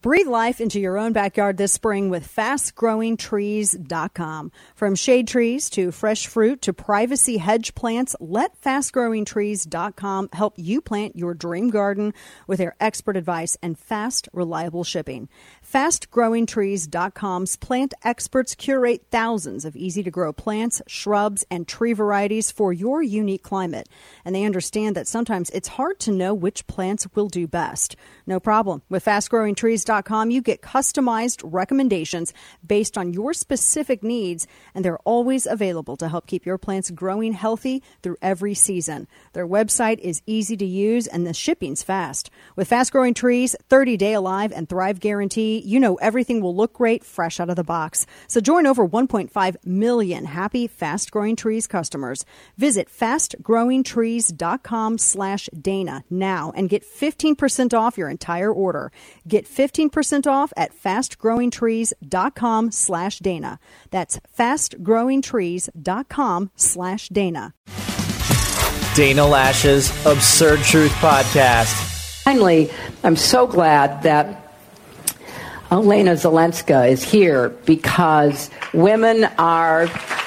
Breathe life into your own backyard this spring with FastGrowingTrees.com. From shade trees to fresh fruit to privacy hedge plants, let FastGrowingTrees.com help you plant your dream garden with their expert advice and fast, reliable shipping. FastGrowingTrees.com's plant experts curate thousands of easy-to-grow plants, shrubs, and tree varieties for your unique climate. And they understand that sometimes it's hard to know which plants will do best. No problem. With FastGrowingTrees.com, you get customized recommendations based on your specific needs, and they're always available to help keep your plants growing healthy through every season. Their website is easy to use, and the shipping's fast. With Fast Growing Trees, 30-day Alive and Thrive Guarantee, you know everything will look great fresh out of the box. So join over 1.5 million happy Fast Growing Trees customers. Visit FastGrowingTrees.com/Dana now and get 15% off your entire order. Get 15% off at FastGrowingTrees.com/Dana. That's FastGrowingTrees.com/Dana. Dana Loesch's Absurd Truth Podcast. Finally, I'm so glad that Elena Zelenska is here because women are...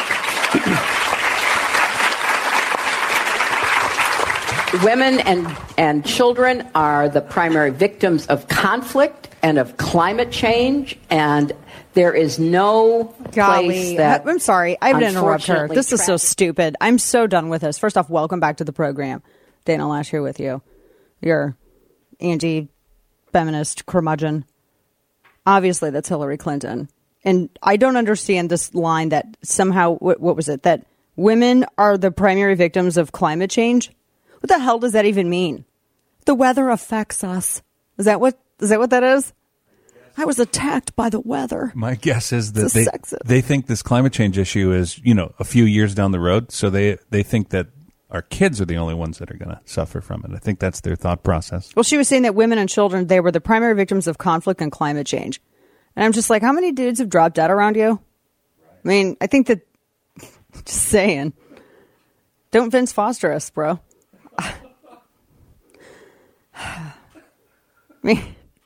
Women and children are the primary victims of conflict and of climate change, and there is no place that... I'm sorry, I have to interrupt her. This is so stupid. I'm so done with this. First off, welcome back to the program. Dana Loesch here with you. You're anti-feminist curmudgeon. Obviously, that's Hillary Clinton. And I don't understand this line that somehow, what was it, that women are the primary victims of climate change? What the hell does that even mean? The weather affects us. Is that what that is? I was attacked by the weather. My guess is that they think this climate change issue is, a few years down the road. So they think that our kids are the only ones that are going to suffer from it. I think that's their thought process. Well, she was saying that women and children, they were the primary victims of conflict and climate change. And I'm just like, how many dudes have dropped dead around you? I mean, I think that, just saying, don't Vince Foster us, bro. I mean,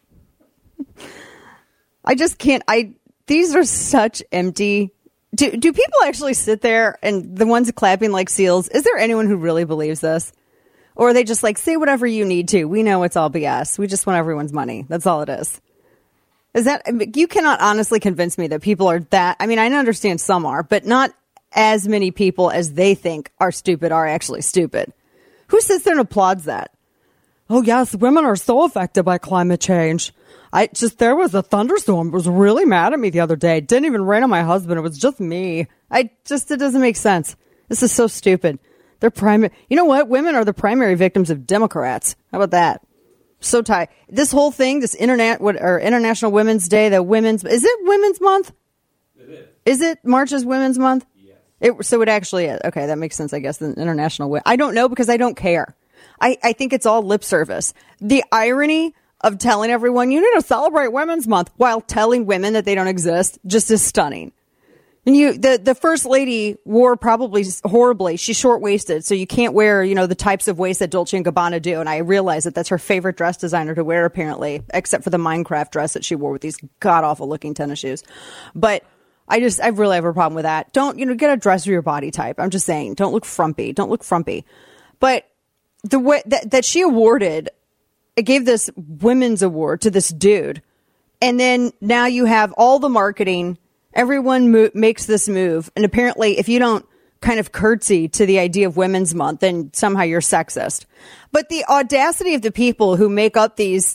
I just can't. These are such empty. Do people actually sit there and the ones clapping like seals? Is there anyone who really believes this? Or are they just like, say whatever you need to? We know it's all BS. We just want everyone's money. That's all it is. Is that, you cannot honestly convince me that people are that. I mean, I understand some are, but not as many people as they think are stupid are actually stupid. Who sits there and applauds that? Oh, yes, women are so affected by climate change. There was a thunderstorm. It was really mad at me the other day. It didn't even rain on my husband. It was just me. It doesn't make sense. This is so stupid. You know what? Women are the primary victims of Democrats. How about that? So tight. This whole thing, this International Women's Day, is it Women's Month? It is. Is it March is Women's Month? Yes. So it actually is. Okay, that makes sense, I guess, the International I don't know because I don't care. I think it's all lip service. The irony of telling everyone you need to celebrate Women's Month while telling women that they don't exist just is stunning. And the first lady wore probably horribly. She's short-waisted, so you can't wear, the types of waist that Dolce & Gabbana do. And I realize that that's her favorite dress designer to wear, apparently, except for the Minecraft dress that she wore with these god-awful looking tennis shoes. But I really have a problem with that. Don't, get a dress for your body type. I'm just saying, don't look frumpy. Don't look frumpy. But the way that she awarded, it gave this women's award to this dude. And then now you have all the marketing. Everyone makes this move. And apparently, if you don't kind of curtsy to the idea of Women's Month, then somehow you're sexist. But the audacity of the people who make up these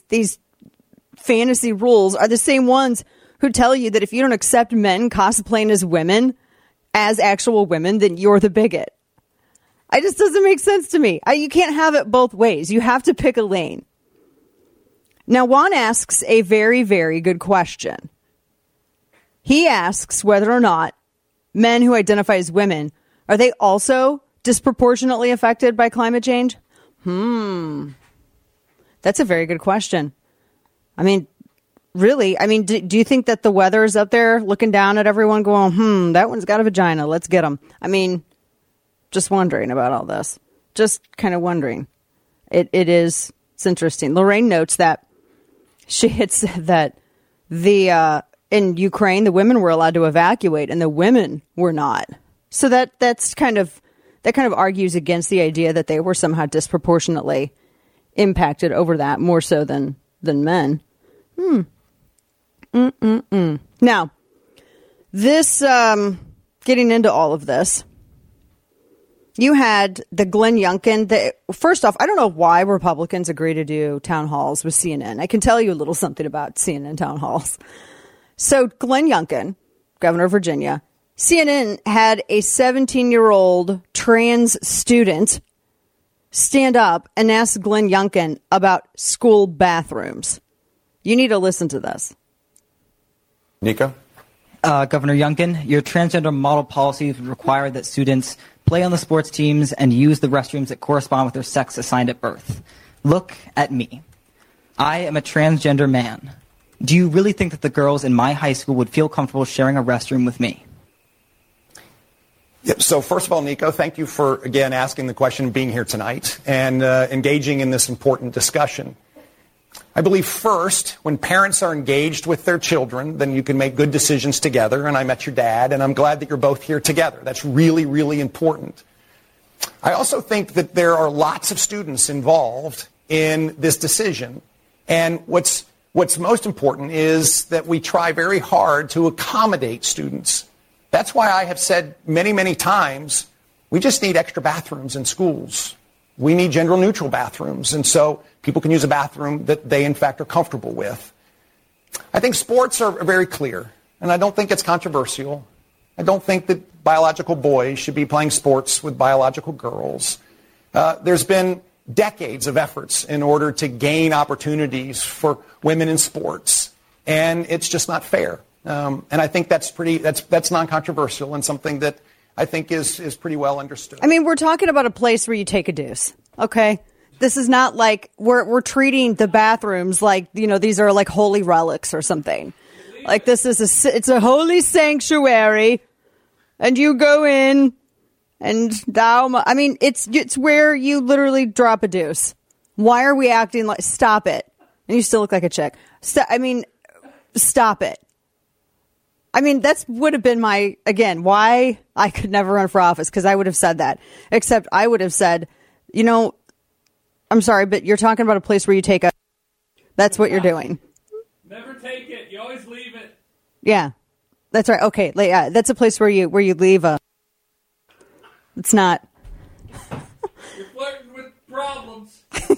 fantasy rules are the same ones who tell you that if you don't accept men cosplaying as women, as actual women, then you're the bigot. It just doesn't make sense to me. You can't have it both ways. You have to pick a lane. Now, Juan asks a very, very good question. He asks whether or not men who identify as women, are they also disproportionately affected by climate change? That's a very good question. I mean, really? I mean, do you think that the weather is up there looking down at everyone going, that one's got a vagina. Let's get them. I mean, just wondering about all this. Just kind of wondering. It's interesting. Lorraine notes that she had said that in Ukraine, the women were allowed to evacuate and the women were not. So that kind of argues against the idea that they were somehow disproportionately impacted over that, more so than men. Now, this getting into all of this, you had the Glenn Youngkin. First off, I don't know why Republicans agree to do town halls with CNN. I can tell you a little something about CNN town halls. So Glenn Youngkin, governor of Virginia, CNN had a 17-year-old trans student stand up and ask Glenn Youngkin about school bathrooms. You need to listen to this. Nico? Governor Youngkin, your transgender model policies require that students play on the sports teams and use the restrooms that correspond with their sex assigned at birth. Look at me. I am a transgender man. Do you really think that the girls in my high school would feel comfortable sharing a restroom with me? Yep. So first of all, Nico, thank you for, again, asking the question, being here tonight, and engaging in this important discussion. I believe first, when parents are engaged with their children, then you can make good decisions together. And I met your dad, and I'm glad that you're both here together. That's really, really important. I also think that there are lots of students involved in this decision. And what's most important is that we try very hard to accommodate students. That's why I have said many, many times, we just need extra bathrooms in schools. We need gender-neutral bathrooms, and so people can use a bathroom that they, in fact, are comfortable with. I think sports are very clear, and I don't think it's controversial. I don't think that biological boys should be playing sports with biological girls. There's been decades of efforts in order to gain opportunities for women in sports, and it's just not fair. And I think that's non-controversial and something that I think is pretty well understood. I mean, we're talking about a place where you take a deuce, okay? This is not like we're treating the bathrooms like, these are like holy relics or something. Like this is it's a holy sanctuary, and you go in, and it's where you literally drop a deuce. Why are we acting like? Stop it! And you still look like a chick. Stop it. That would have been why I could never run for office, because I would have said that. Except I would have said, I'm sorry, but you're talking about a place where you take that's what you're doing. Never take it. You always leave it. Yeah, that's right. Okay. Yeah, that's a place where you leave it's not. You're flirting with problems.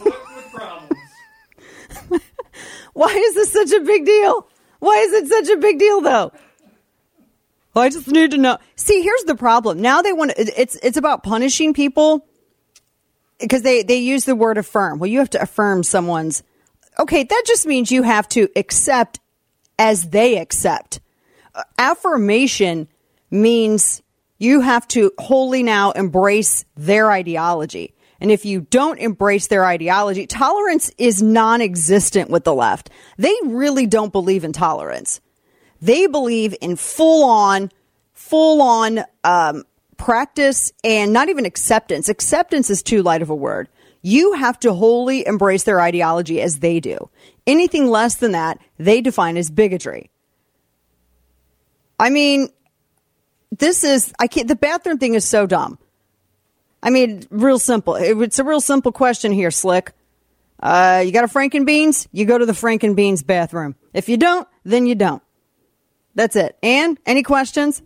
Why is this such a big deal? Why is it such a big deal, though? I just need to know. See, here's the problem. Now they want it's about punishing people because they use the word affirm. Well, you have to affirm someone's. Okay, that just means you have to accept as they accept. Affirmation means you have to wholly now embrace their ideology. And if you don't embrace their ideology, tolerance is non-existent with the left. They really don't believe in tolerance. They believe in full-on practice and not even acceptance. Acceptance is too light of a word. You have to wholly embrace their ideology as they do. Anything less than that, they define as bigotry. The bathroom thing is so dumb. Real simple. It's a real simple question here, Slick. You got a Frankenbeans? You go to the Frankenbeans bathroom. If you don't, then you don't. That's it. Ann, any questions?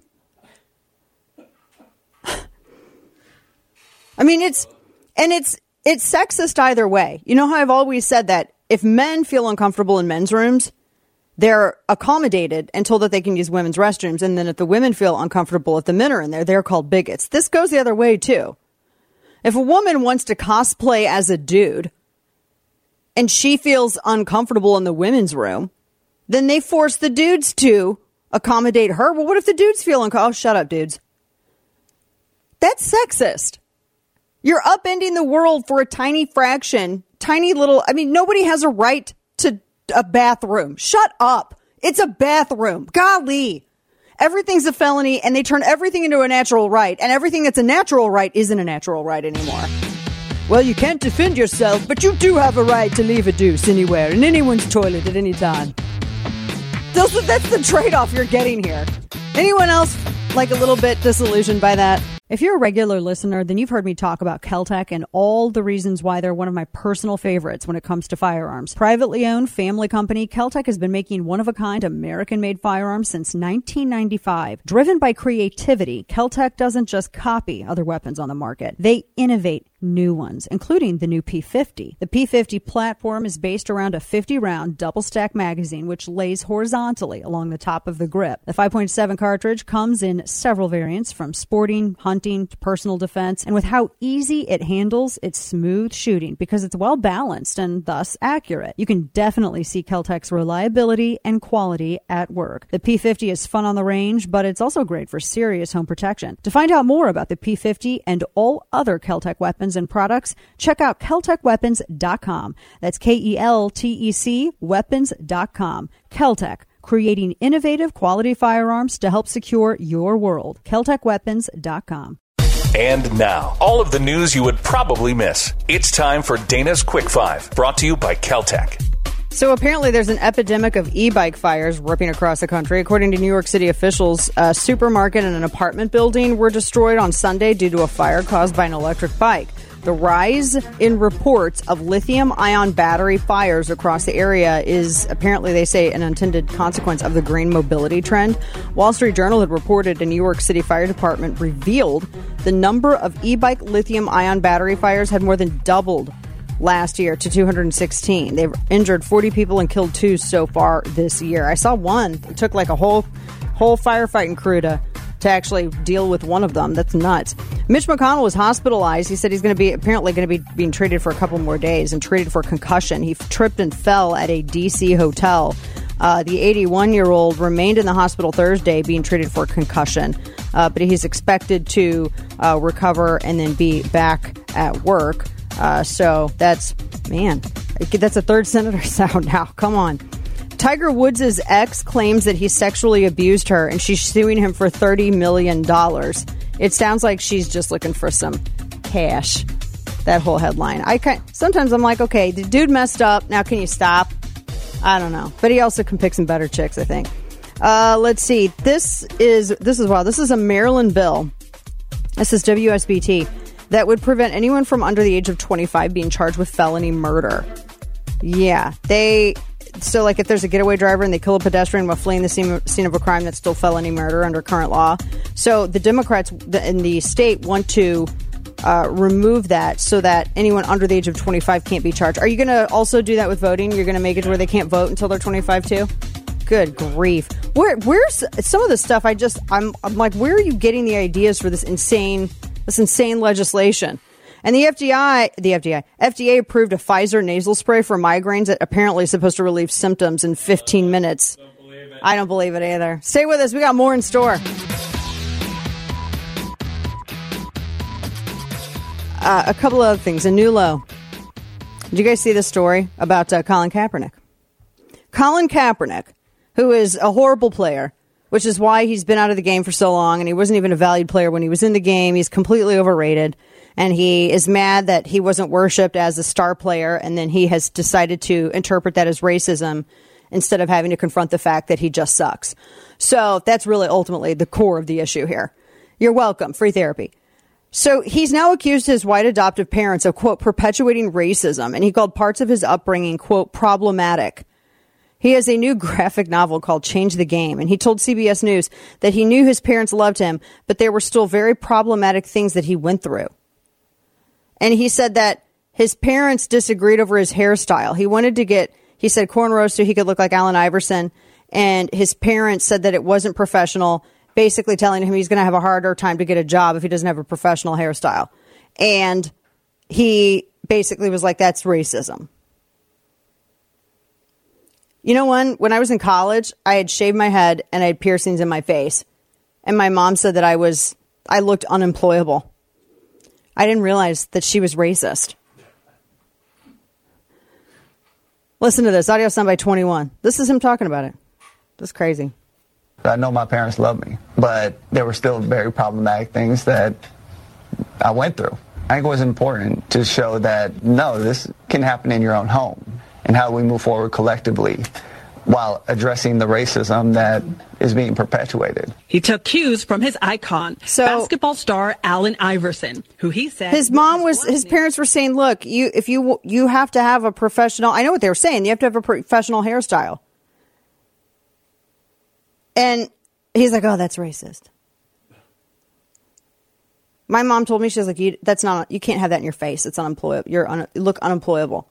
It's sexist either way. You know how I've always said that if men feel uncomfortable in men's rooms, they're accommodated and told that they can use women's restrooms. And then if the women feel uncomfortable, if the men are in there, they're called bigots. This goes the other way, too. If a woman wants to cosplay as a dude and she feels uncomfortable in the women's room, then they force the dudes to accommodate her. Well, what if the dudes feel uncomfortable? Oh, shut up, dudes. That's sexist. You're upending the world for a tiny fraction, tiny little. Nobody has a right to a bathroom. Shut up. It's a bathroom. Golly. Everything's a felony, and they turn everything into a natural right, and everything that's a natural right isn't a natural right anymore. Well, you can't defend yourself, but you do have a right to leave a deuce anywhere, in anyone's toilet at any time. That's the trade-off you're getting here. Anyone else like a little bit disillusioned by that? If you're a regular listener, then you've heard me talk about Keltec and all the reasons why they're one of my personal favorites when it comes to firearms. Privately owned family company, Keltec has been making one-of-a-kind American-made firearms since 1995. Driven by creativity, Keltec doesn't just copy other weapons on the market. They innovate new ones, including the new P50. The P50 platform is based around a 50-round double-stack magazine, which lays horizontally along the top of the grip. The 5.7 cartridge comes in several variants, from sporting, hunting, to personal defense, and with how easy it handles, it's smooth shooting because it's well-balanced and thus accurate. You can definitely see Keltec's reliability and quality at work. The P50 is fun on the range, but it's also great for serious home protection. To find out more about the P50 and all other Keltec weapons and products, check out KeltecWeapons.com. That's KELTEC weapons.com. Keltec, creating innovative quality firearms to help secure your world. KeltecWeapons.com. And now, all of the news you would probably miss. It's time for Dana's Quick Five, brought to you by Keltec. So apparently there's an epidemic of e-bike fires ripping across the country. According to New York City officials, a supermarket and an apartment building were destroyed on Sunday due to a fire caused by an electric bike. The rise in reports of lithium-ion battery fires across the area is apparently, they say, an unintended consequence of the green mobility trend. Wall Street Journal had reported a New York City Fire Department revealed the number of e-bike lithium-ion battery fires had more than doubled last year to 216. They've injured 40 people and killed 2 so far this year. I saw one. It took like a whole firefighting crew to actually deal with one of them. That's nuts. Mitch McConnell was hospitalized. He said he's apparently going to be being treated for a couple more days and treated for concussion. He tripped and fell at a D.C. hotel. The 81-year-old remained in the hospital Thursday being treated for concussion, but he's expected to recover and then be back at work. So that's a third senator sound now. Come on. Tiger Woods' ex claims that he sexually abused her, and she's suing him for $30 million. It sounds like she's just looking for some cash. That whole headline. Sometimes I'm like, okay, the dude messed up. Now can you stop? I don't know. But he also can pick some better chicks, I think. Let's see. This is a Maryland bill. This is WSBT. That would prevent anyone from under the age of 25 being charged with felony murder. Yeah. So, like, if there's a getaway driver and they kill a pedestrian while fleeing the scene of a crime, that's still felony murder under current law. So the Democrats in the state want to remove that so that anyone under the age of 25 can't be charged. Are you going to also do that with voting? You're going to make it where they can't vote until they're 25 too? Good grief. Where's some of the stuff I'm like, where are you getting the ideas for this insane legislation? And the FDA approved a Pfizer nasal spray for migraines that apparently is supposed to relieve symptoms in 15 minutes. Don't believe it. I don't believe it either. Stay with us. We got more in store. A couple of other things. A new low. Did you guys see this story about Colin Kaepernick? Colin Kaepernick, who is a horrible player, which is why he's been out of the game for so long, and he wasn't even a valued player when he was in the game. He's completely overrated. And he is mad that he wasn't worshipped as a star player, and then he has decided to interpret that as racism instead of having to confront the fact that he just sucks. So that's really ultimately the core of the issue here. You're welcome. Free therapy. So he's now accused his white adoptive parents of, quote, perpetuating racism, and he called parts of his upbringing, quote, problematic. He has a new graphic novel called Change the Game, and he told CBS News that he knew his parents loved him, but there were still very problematic things that he went through. And he said that his parents disagreed over his hairstyle. He said cornrows so he could look like Allen Iverson. And his parents said that it wasn't professional, basically telling him he's going to have a harder time to get a job if he doesn't have a professional hairstyle. And he basically was like, that's racism. You know, when I was in college, I had shaved my head and I had piercings in my face. And my mom said that I looked unemployable. I didn't realize that she was racist. Listen to this. Audio sound by 21. This is him talking about it. This is crazy. I know my parents loved me, but there were still very problematic things that I went through. I think it was important to show that, no, this can happen in your own home, and how we move forward collectively while addressing the racism that is being perpetuated. He took cues from his icon, basketball star Allen Iverson, who he said his parents were saying, look, you have to have a professional, I know what they were saying, you have to have a professional hairstyle. And he's like, oh, that's racist. My mom told me, she was like, you can't have that in your face. It's unemployable. You look unemployable.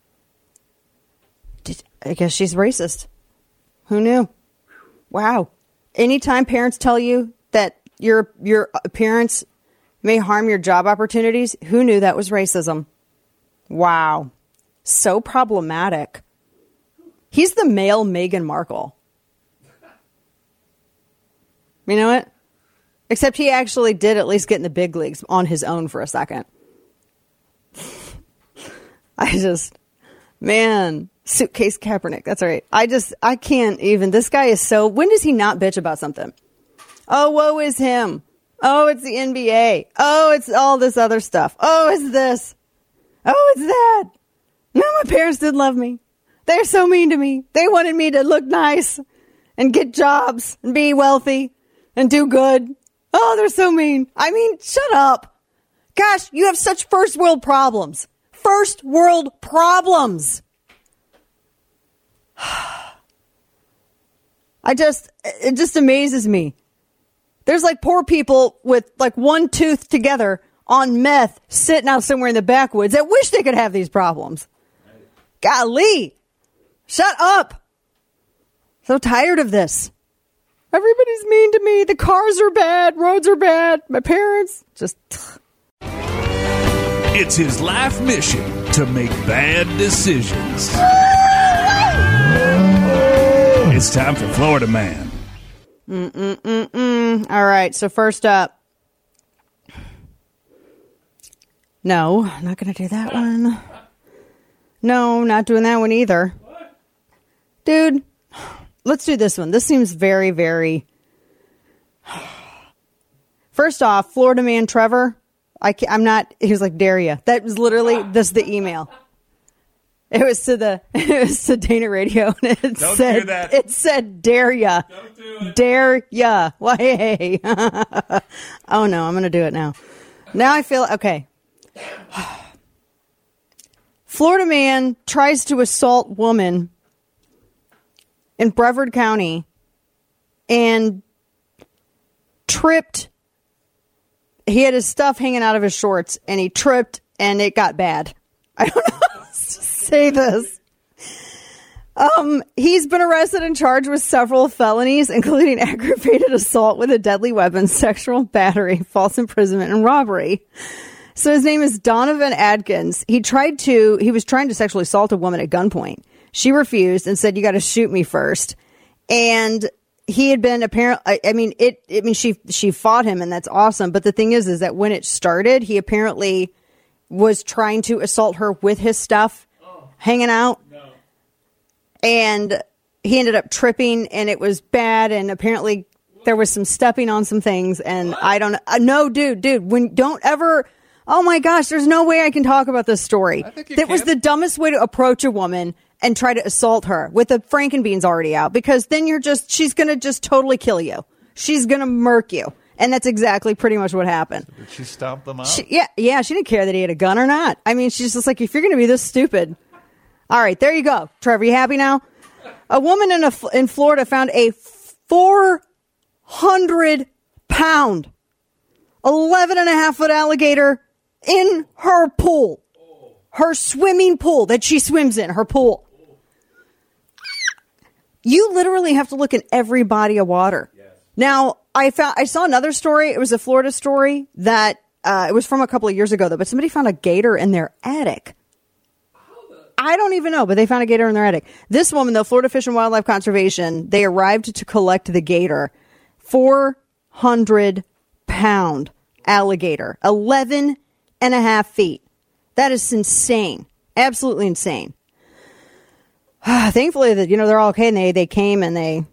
I guess she's racist. Who knew? Wow. Anytime parents tell you that your appearance may harm your job opportunities, who knew that was racism? Wow. So problematic. He's the male Meghan Markle. You know what? Except he actually did at least get in the big leagues on his own for a second. Suitcase Kaepernick. That's right. I can't even. This guy is so. When does he not bitch about something? Oh, woe is him. Oh, it's the NBA. Oh, it's all this other stuff. Oh, it's this. Oh, it's that. No, my parents didn't love me. They're so mean to me. They wanted me to look nice and get jobs and be wealthy and do good. Oh, they're so mean. I mean, shut up. Gosh, you have such first world problems. First world problems. It just amazes me. There's like poor people with like one tooth together on meth sitting out somewhere in the backwoods that wish they could have these problems. Golly. Shut up. So tired of this. Everybody's mean to me. The cars are bad. Roads are bad. My parents just... It's his life mission to make bad decisions. It's time for Florida Man. All right, so first up. No, I'm not going to do that one. No, not doing that one either. Dude, let's do this one. This seems very, very... First off, Florida Man Trevor, I'm not... He was like, dare ya. That was literally... This is the email. It was to Dana Radio, and it said, dare ya. Don't do it. Dare ya. Why? Hey. Oh, no, I'm going to do it now. Now I feel... Okay. Florida man tries to assault woman in Brevard County and tripped. He had his stuff hanging out of his shorts, and he tripped, and it got bad. I don't know how to say this. He's been arrested and charged with several felonies, including aggravated assault with a deadly weapon, sexual battery, false imprisonment, and robbery. So his name is Donovan Adkins. He was trying to sexually assault a woman at gunpoint. She refused and said, you got to shoot me first. And he had been she fought him, and that's awesome. But the thing is that when it started, he apparently was trying to assault her with his stuff hanging out. No. And he ended up tripping, and it was bad. And apparently there was some stepping on some things. And I don't know. Dude, don't ever. Oh my gosh, there's no way I can talk about this story. That was the dumbest way to approach a woman and try to assault her with the Frankenbeans already out, because then she's going to just totally kill you. She's going to murk you. And that's exactly pretty much what happened. So did she stomp them out? Yeah, she didn't care that he had a gun or not. I mean, she's just like, if you're going to be this stupid. All right, there you go. Trevor, you happy now? A woman in Florida found a 400-pound, 11.5-foot alligator in her pool. Her swimming pool that she swims in, her pool. You literally have to look in every body of water. Yes. Now, I saw another story. It was a Florida story that it was from a couple of years ago, though. But somebody found a gator in their attic. I don't even know, but they found a gator in their attic. This woman, though, Florida Fish and Wildlife Conservation, they arrived to collect the gator. 400-pound alligator, 11.5 feet. That is insane. Absolutely insane. Thankfully, that they're all okay, and they came and they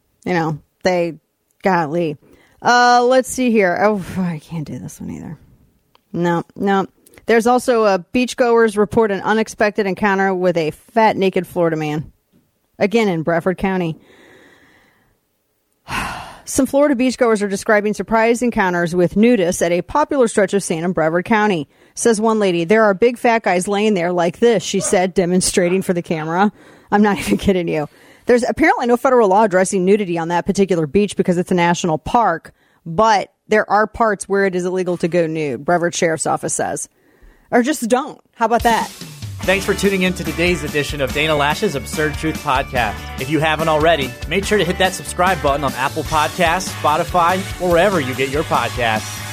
golly. Let's see here. Oh, I can't do this one either. No. There's also beachgoers report an unexpected encounter with a fat, naked Florida man. again in Brevard County. Some Florida beachgoers are describing surprise encounters with nudists at a popular stretch of sand in Brevard County. Says one lady, there are big fat guys laying there like this, she said, demonstrating for the camera. I'm not even kidding you. There's apparently no federal law addressing nudity on that particular beach because it's a national park, but there are parts where it is illegal to go nude, Brevard Sheriff's Office says. Or just don't. How about that? Thanks for tuning in to today's edition of Dana Lash's Absurd Truth Podcast. If you haven't already, make sure to hit that subscribe button on Apple Podcasts, Spotify, or wherever you get your podcasts.